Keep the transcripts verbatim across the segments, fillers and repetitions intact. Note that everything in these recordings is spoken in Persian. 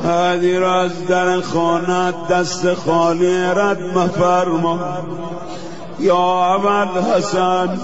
علی را از در خانه دست خالی رد مفرما. یا ابوالحسن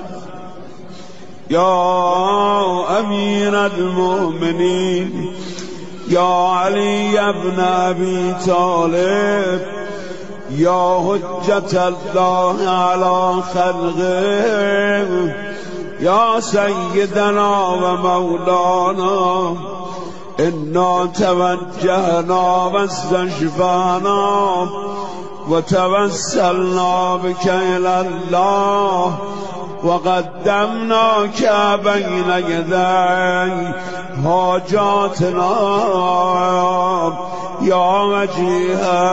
یا امیر المؤمنین یا علی ابن ابی طالب یا حجت الله علی خلقه یا سیدنا و مولانا انا توجهنا و استشفعنا و توسلنا بک الی الله و قدمناک بین یدی حاجاتنا یا وجیها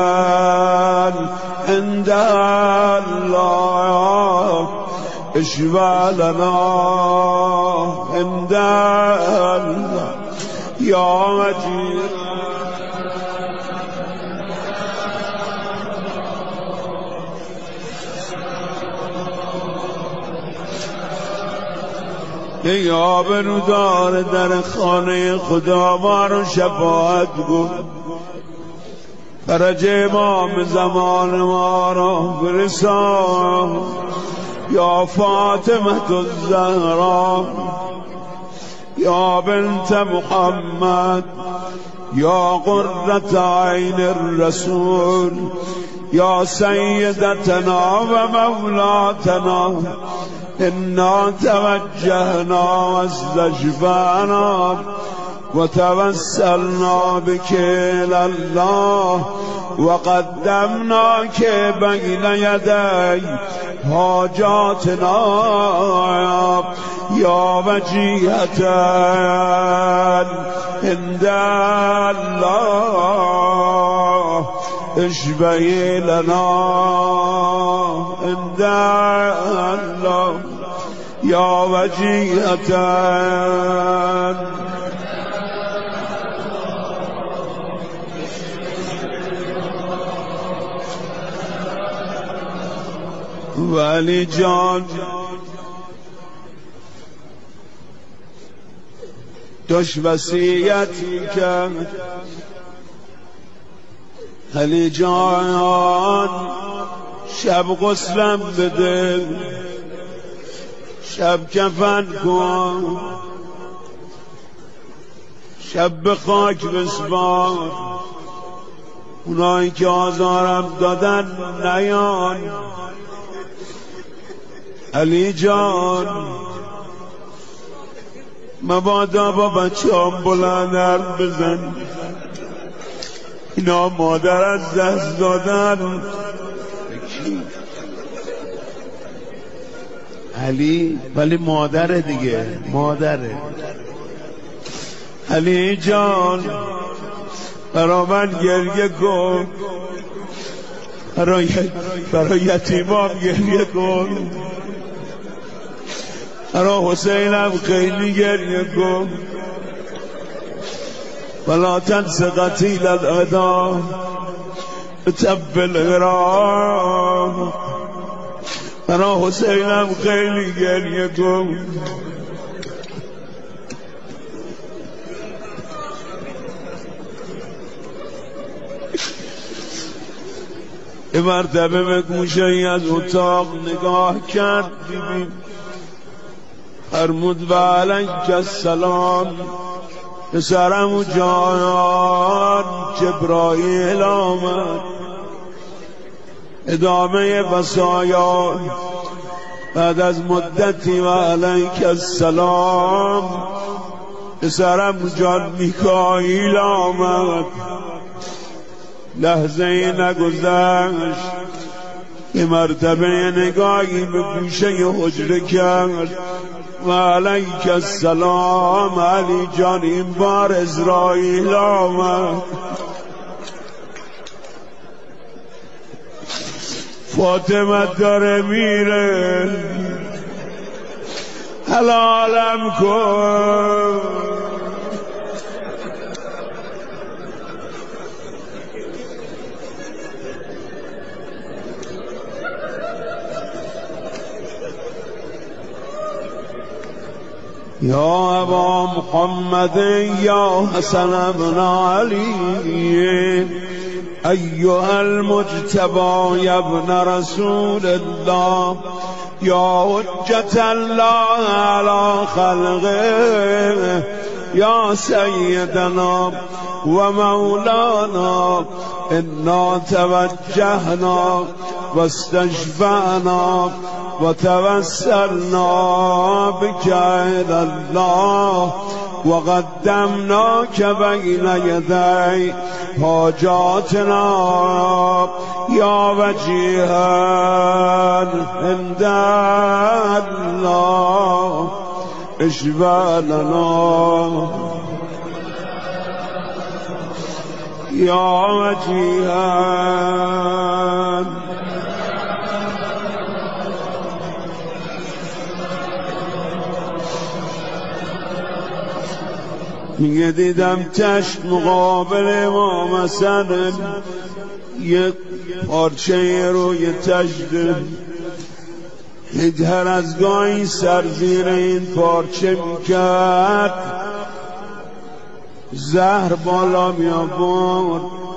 عند الله اشفع لنا عند الله یا وجیها. یا آبرودار در خانه خدا ما رو شفاعت گو، فرج امام زمان ما رو برسان. یا فاطمه الزهرا یا بنت محمد یا قرة عین الرسول یا سیدتنا و مولاتنا انا توجهنا و استشفعنا و توسلنا بک الی الله و قدمناک بین یدی حاجاتنا یا وجیهة عند الله اشفعی لنا عند الله یا وجیهة. ولی جان داشت وصیت کرد، علی جان شب غسلم بده، شب کفن کن، شب به خاک بسپار، اونایی که آزارم دادن نیان. علی جان مبادا با بچه هم بلند حرف بزن، اینا مادر از دست دادن. علی ولی مادره دیگه، مادره. علی جان برا من گریه کن، برای برای یتیمام گریه کن، برا حسینم خیلی گریه کن. ولا تنس قتیل العدا بتب الغرام، برا حسینم خیلی گریه کن. یه مرتبه به گوشه ای از اتاق نگاه کرد، ببین فرمود و علیک السلام پسرم و جان جبرائیل آمد. ادامه وصایا بعد از مدتی و علیک السلام پسرم جان میکائیل آمد. لحظه ای نگذشت یه مرتبه نگاهی به گوشه حجره کرد و علیک السلام علی جان این بار اسرائیل آمد. فاطمه داره میره، حلالم کن. یا ابا محمد یا حسن ابن علی ایها المجتبی یا ابن رسول الله یا حجت الله علی خلقه یا سیدنا و مولانا انا توجهنا و استشفعنا و توسلنا بك الى الله و قدمناک بین یدی حاجاتنا یا وجیها عند الله اشفع لنا یا وجیها. میگه دیدم چشم مقابل امام حسن یک پارچه روی چشم، هر از گاهی سر زیر این پارچه میکرد، زهر بالا میآورد،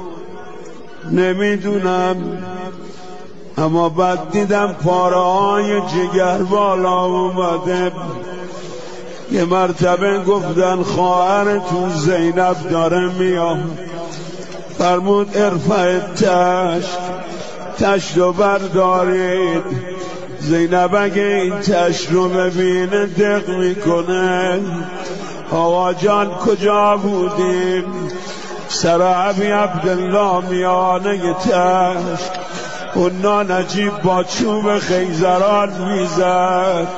نمیدونم، اما بعد دیدم پاره های جگر بالا اومده. یه مرتبه گفتن خواهرتون زینب داره میاد، فرمود ارفع تشت، تشت رو بردارید. زینب اگه این تشت رو ببینه دق میکنه. آقا جان کجا بودیم؟ سرعبی عبدالله میانه تشت، اونا نجیب با چوب خیزران میزد،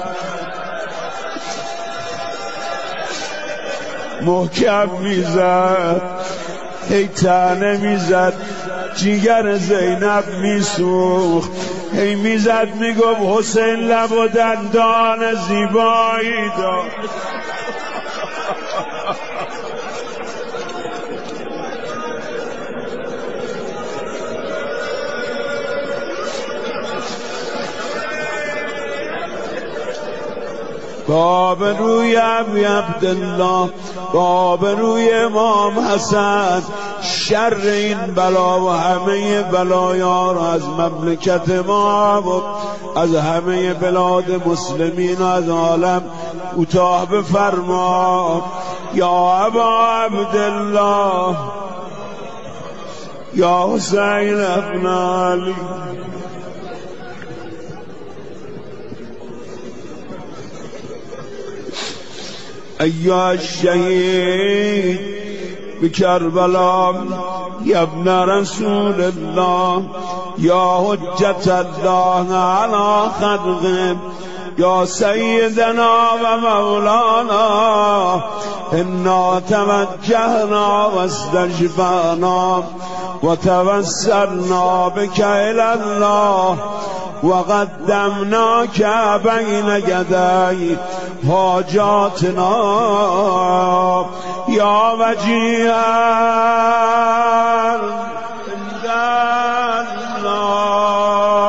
محکم میزد، هی تنه میزد، جیگر زینب میسوخت، هی میزد میگفت حسین لب و دندان زیبایی داشت. باب روی ابی عبدالله، باب روی امام حسن، شر این بلا و همه بلایا را از مملکت ما و از همه بلاد مسلمین و از عالم کوتاه بفرما. یا ابا عبدالله یا حسین ابن علی. ایها الشهید بکربلا یا ابن رسول الله یا حجت الله علی خلقه یا سیدنا و مولانا انا توجهنا و استشفعنا و توسلنا بك الی الله و قدمناک بین یدی حاجاتنا یا وجیها عند الله.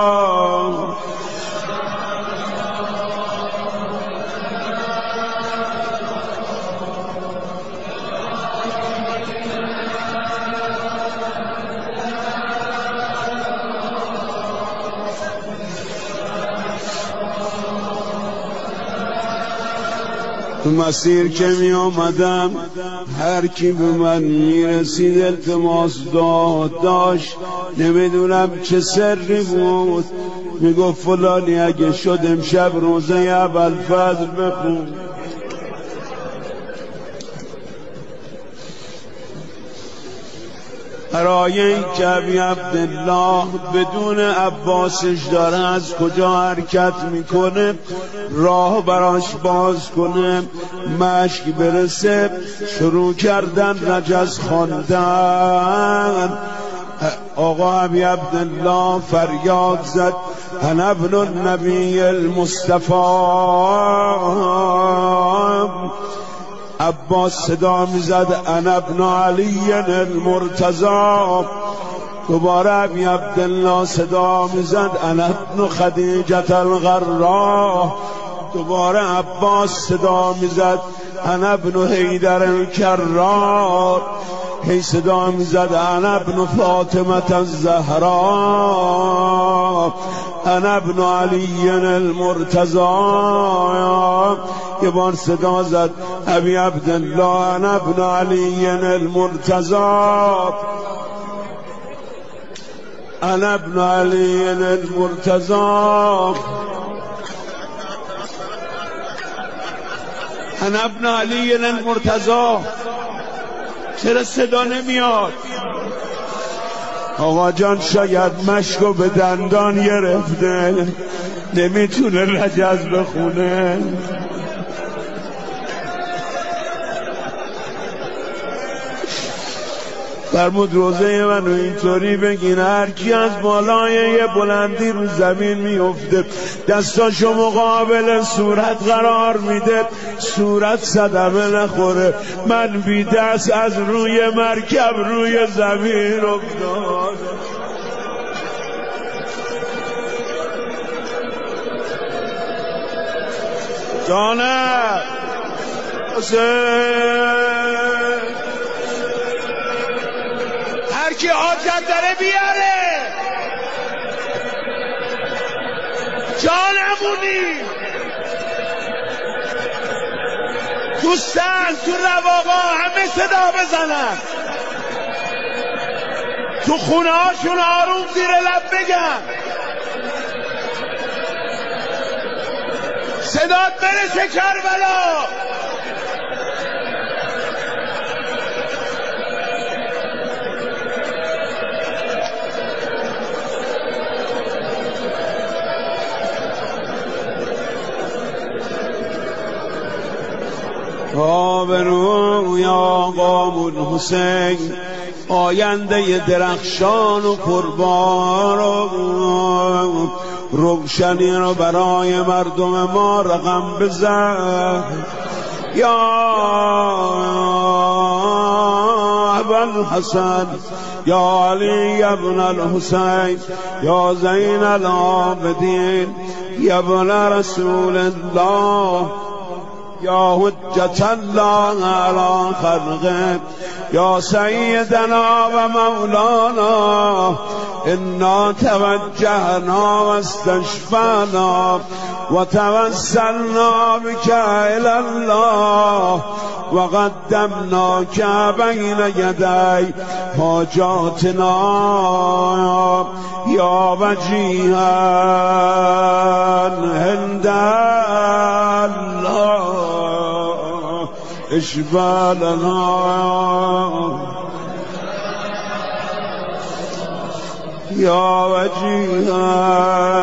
تو مسیر که می آمدم هر کی به من می رسید التماس داد داشت، نمیدونم چه سری بود، می گفت فلانی اگه شد امشب روزه ابوالفضل بخون. برای این که ابی عبدالله بدون عباسش داره از کجا حرکت میکنه راه براش باز کنه، مشک برسه شروع کردن رجز خواندن. آقا ابی عبدالله فریاد زد انا ابن النبی المصطفی. عباس صدا میزد انا ابن علی المرتضی. دوباره ابی عبدالله صدا میزد انا ابن خدیجة الغراء. دوباره عباس صدا میزد انا ابن حیدر الکرار، هی صدا میزد انا ابن فاطمه الزهرا، انا ابن علی المرتضی. یه بار صدا زد ابی عبدالله انا ابن علی المرتضی، انا ابن علی المرتضی، انا ابن علی المرتضی. چرا صدا نمیاد؟ آقا جان شاید مشکو به دندان گرفته، نمیتونه رجز بخونه. فرمود روزه منو اینطوری بگین هر کی از بالای یه بلندی رو زمین میفته دستاشو مقابل صورت قرار میده صورت صدمه نخوره، من بی دست از روی مرکب روی زمین افتاد. جانم هر کی حاجت داره بیاره، جانمونی دوستان تو رواقا همه صدا بزنن، تو خونه هاشون آروم زیر لب بگن، صدات برسه کربلا. آبروی آقا حسین آینده درخشان و پربار و روشنی رو برای مردم ما رقم بزن. یا ابوالحسن یا علی ابن الحسین یا زین العابدین یا ابن رسول الله یا حجت الله علی خلقه یا سیدنا و مولانا انا توجهنا و استشفعنا و توسلنا بك الی الله و قدمناک بین یدی حاجاتنا یا وجیها عند الله اشفع لنا یا وجیها.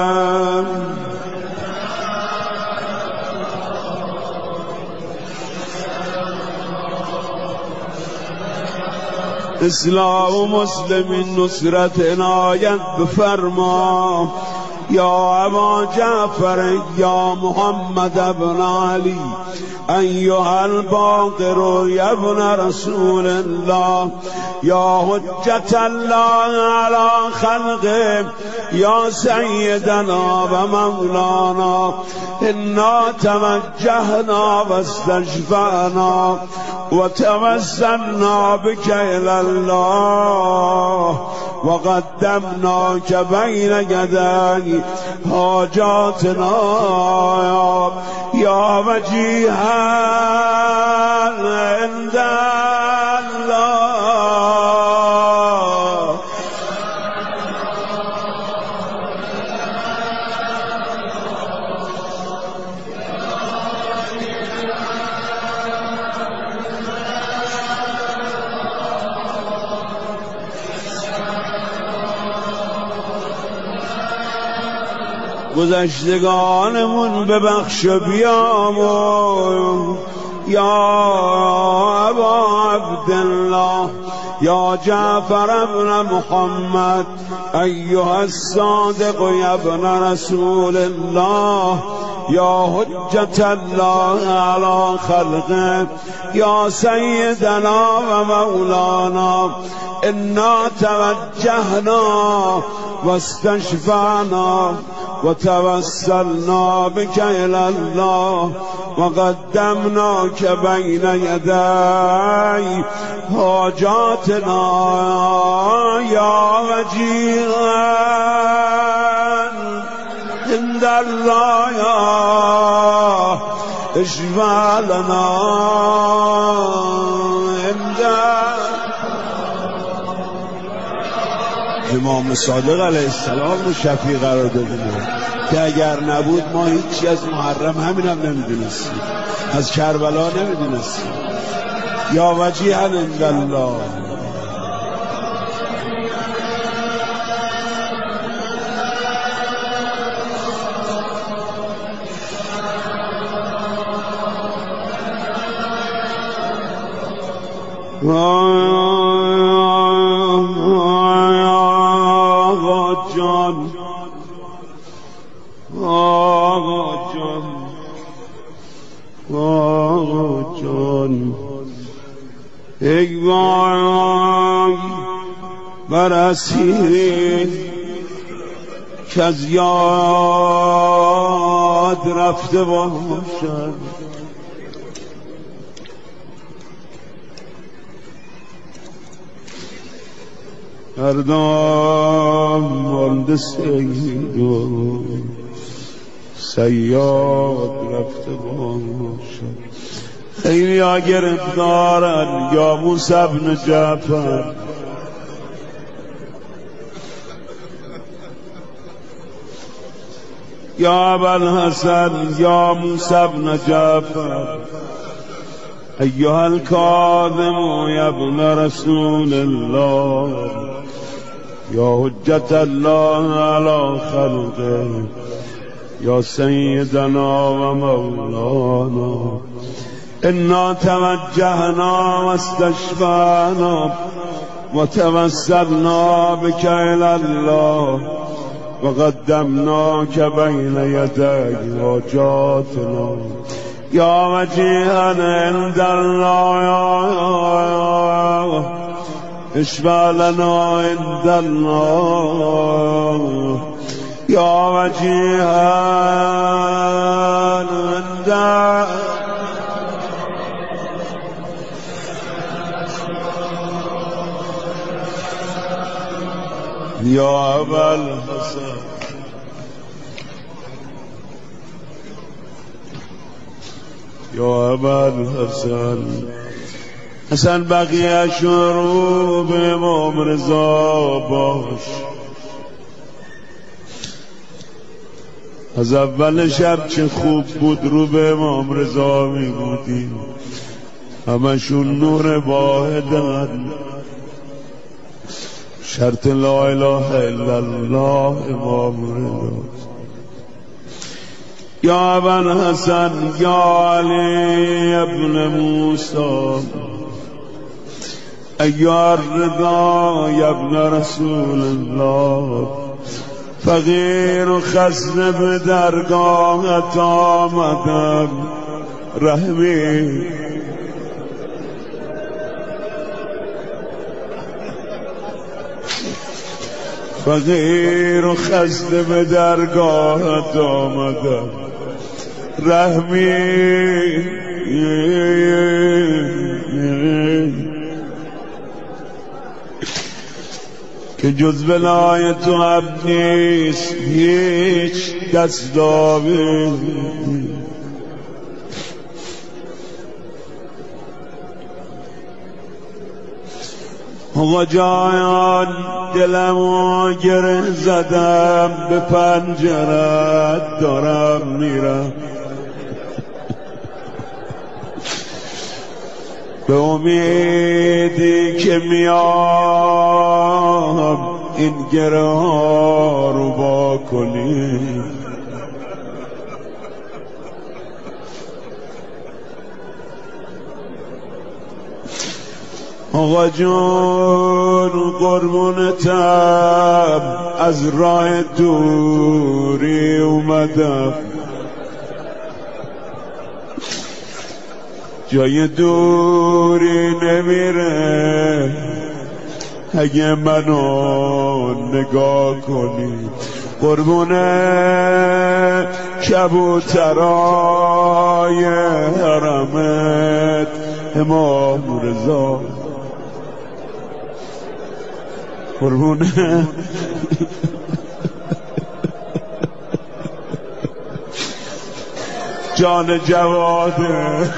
اسلام و مسلمین نصرت عنایت بفرما یا ابا جعفر یا محمد ابن علی ایها الباقر یا ابن رسول الله یا حجت الله علی خلقه یا سیدنا و مولانا انا توجهنا و استشفعنا و توسلنا بك الی الله و قدمناک بین یدی حاجاتنا یا وجیها عند الله. گذشتگانمون ببخش و بیامرز یا ابا عبدالله یا جعفر ابن محمد ایها الصادق یا ابن رسول الله یا حجت الله علی خلقه یا سیدنا و مولانا انا توجهنا و استشفعنا و توسلنا بك الی الله و قدمناک بین یدی حاجاتنا یا وجیها عند الله اشفع لنا عند امام صادق علیه السلام رو شفیع قرار دادیم که اگر نبود ما هیچی از محرم همین هم نمیدونستیم، از کربلا نمیدونستیم. یا وجیها عند الله. آقا جان آقا جان آقا جان ای وای بر اسیری که از یاد رفته باشد، هر دام مانده سید و صیاد رفته باشد. خیلی ها گرفتارن یا موسی بن جعفر، یا ابوالحسن یا موسی بن جعفر، ایها الکاظم یا ابن رسول الله، یا حجت الله علی خلقه، یا سیدنا و مولانا، انا توجهنا و استشفعنا و توسلنا بک الی الله و قدمناک بین یدی حاجاتنا یا وجیها عند الله اشفع لنا عند الله یا وجیها عند یا ابوالحسن یا ابوالحسن. حسن بقیه شروع به امام رضا باش، از اول شب چه خوب بود رو به امام رضا می بودی، همشون نور واحدن، شرط لا اله الا الله امام رضا. یا ابوالحسن یا علی ابن موسی، ایها الرضا یا ابن رسول الله، فقیر و خسته به درگاهت آمدم، رحمی فقیر و خسته به درگاهت آمدم، رحمی که جز بلای تو عبد نیست هیچ دستاوی. آقا جان دلمو گره زدم، به پنجرت دارم میرم، به امیدی که میام این گره ها رو با کنی. آقا جون قربونتم، از راه دوری اومدم، جای دوری نمیره اگه منو نگاه کنی. قربونه کبوترای حرمت امام رضا، قربونه جان جواده،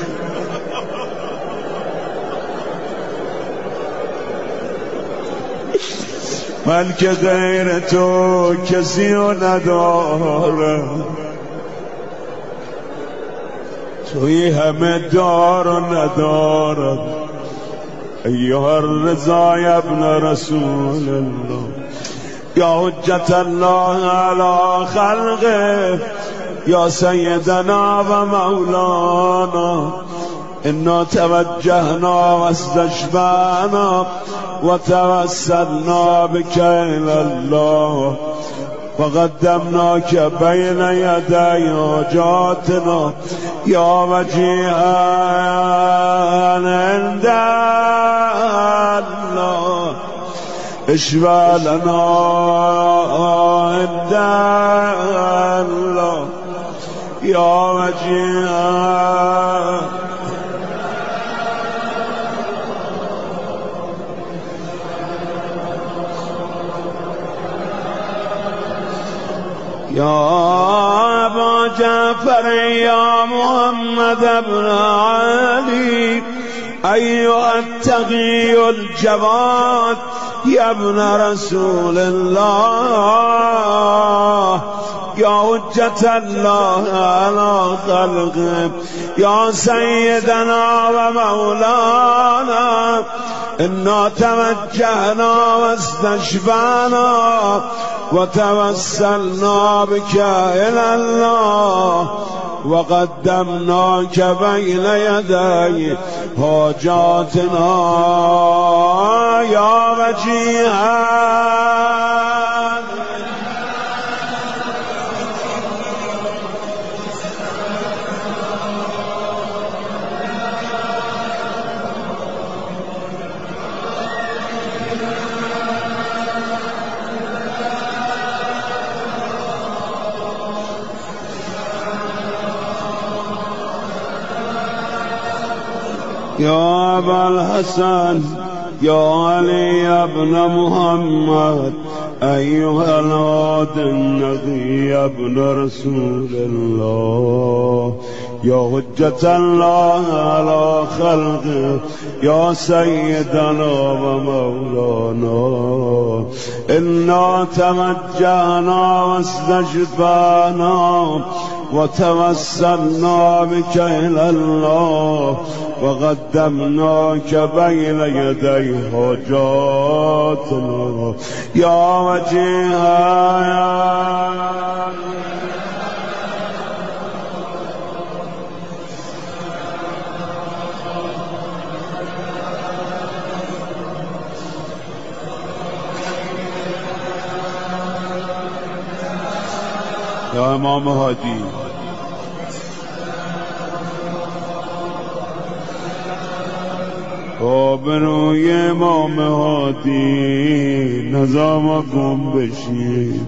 من که غیر تو کسی رو ندارم، توی همه دار و ندارم. ایها الرضا یا ابن رسول الله یا حجت الله علی خلقه یا سیدنا و مولانا، انا توجهنا واستشفعنا و توسلنا بك الى الله وقدمناك بين يدي حاجاتنا یا وجيها عند الله اشفع لنا عند الله یا وجيها. یا ابا جعفر یا محمد ابن علی ایها التقی الجواد یا ابن رسول الله یا حجت الله علی خلقه یا سیدنا و مولانا، انا توجهنا واستشفعنا و توسلنا بك الى الله وقدمناك بين يدي حاجاتنا یا وجيها. یا ابا الحسن یا علی ابن محمد ایها الهادی النقی ابن رسول الله یا حجت الله علی خلقه یا سیدنا و مولانا، انا توجهنا واستشفعنا و توسلنا بك الى الله وقدمناك بين يدي حاجاتنا یا وجيها. یا امام هادی آبروی امام هادی نظام گم بشیم.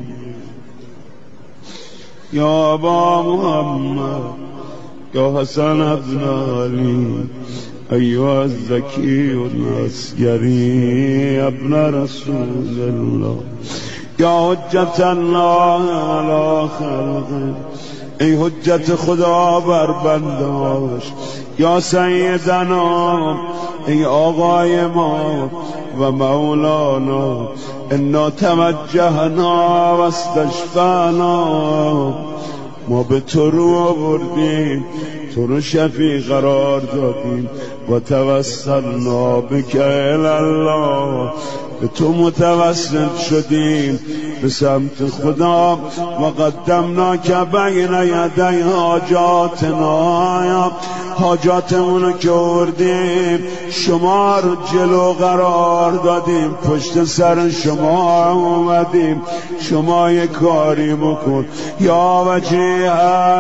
یا ابا محمد یا حسن ابن علی ایها الزکی العسکری ابن رسول الله یا حجت الله علی خلقه، ای حجت خدا بر بنداش، یا سیدنا ای آقای ما و مولانا، انا توجهنا و استشفعنا، ما به تو رو آوردیم، تو رو شفیع قرار دادیم و توسلنا بک الی الله، به تو متوسل شدیم به سمت خدا و قدمناک بین یدی حاجاتنا، حاجاتمونو که آوردیم شما رو جلو قرار دادیم، پشت سر شما اومدیم، شما یک کاری بکن یا وجیها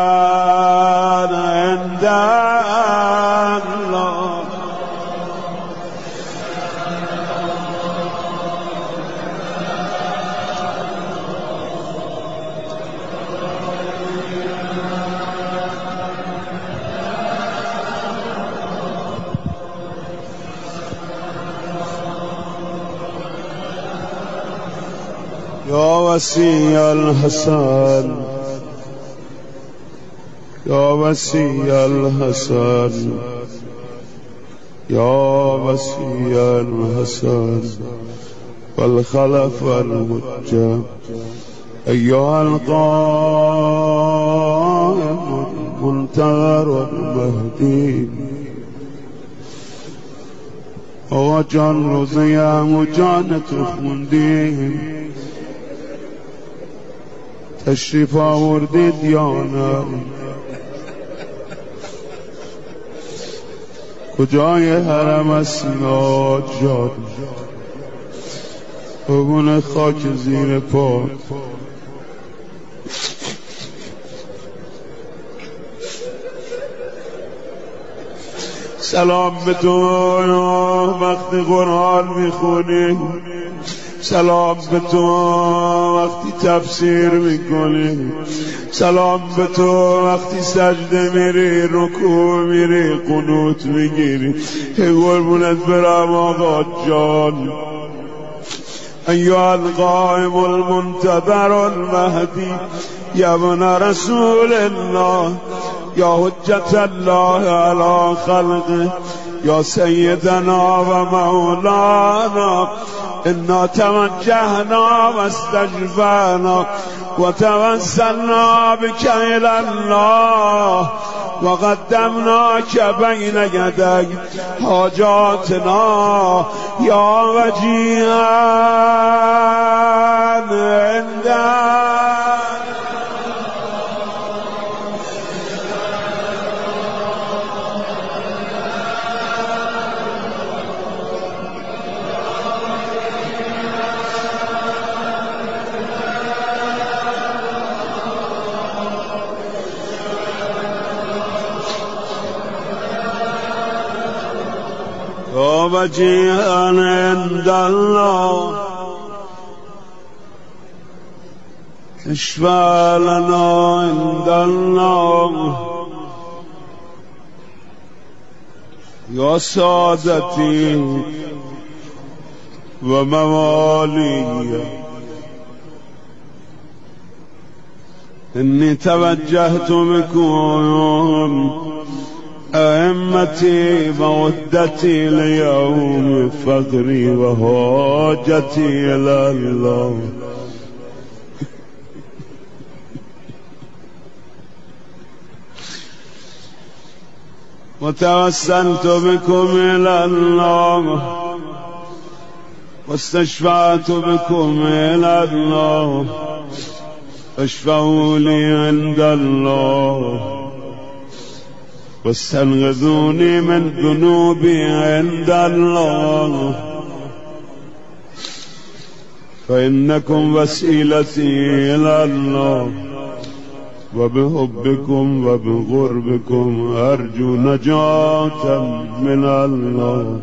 عند الله. يا وسي الحسن يا وسي الحسن يا وسي الحسن والخلف المجة أيها القائم المنتظر المهدي هو جان روزیم و جانت خوندیم تشریف آوردید یا نه کجای حرم است ناجاد بگونه خاک زیر پا سلام به تو وقتی قرآن میخونی، سلام به تو وقتی تفسیر میکنی، سلام به تو وقتی سجده میری، رکوع میری، قنوت میگیری. قربونت برم آقا جان. ایها القائم المنتظر المهدی یا ابن رسول الله یا حجت الله علی خلقه یا سیدنا و مولانا انا توجهنا و استجبنا و توسلنا بك الى الله و قدمناك بین یدی حاجاتنا یا وجیها عندك. وجيها عند الله اشفع لنا عند الله يا سادتي وموالي إني توجهت بكم أئمتي مودتي ليوم فقري وحاجتي إلى الله. وتوسلت بكم إلى الله واستشفعت بكم إلى الله فاشفعوا لي عند الله واستنقذوني من ذنوبي عند الله فإنكم وسيلتي إلى الله وبحبكم وبقربكم أرجو نجاة من الله.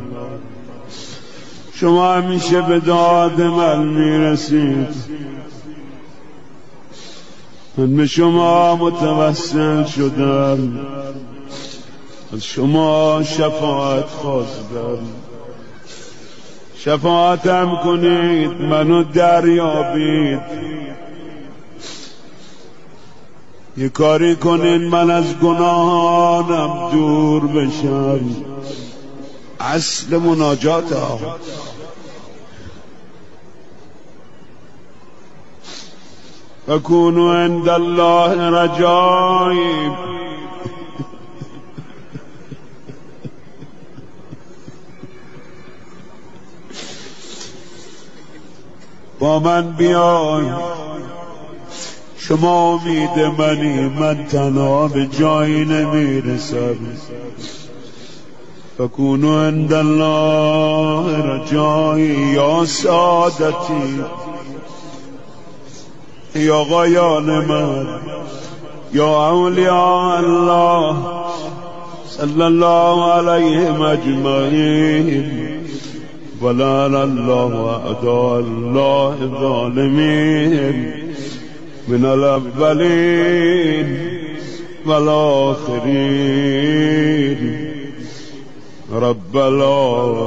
شما همیشه به داد من میرسید، من به شما متوسل شدم، از شما شفاعت خواستم، شفاعتم کنید، منو دریابید، یه کاری کنید من از گناهانم دور بشم. اصل مناجات ها فکونوا عند الله رجایی. با من بیای، شما امید منی، من تنها به جایی نمیرسم. فکونوا عند الله رجایی یا سادتی، یا آقایان من، یا اولیاء الله صلی الله علیهم اجمعین ولعن الله اعداء الله الظالمین من الاولین والآخرین. رب العالمین.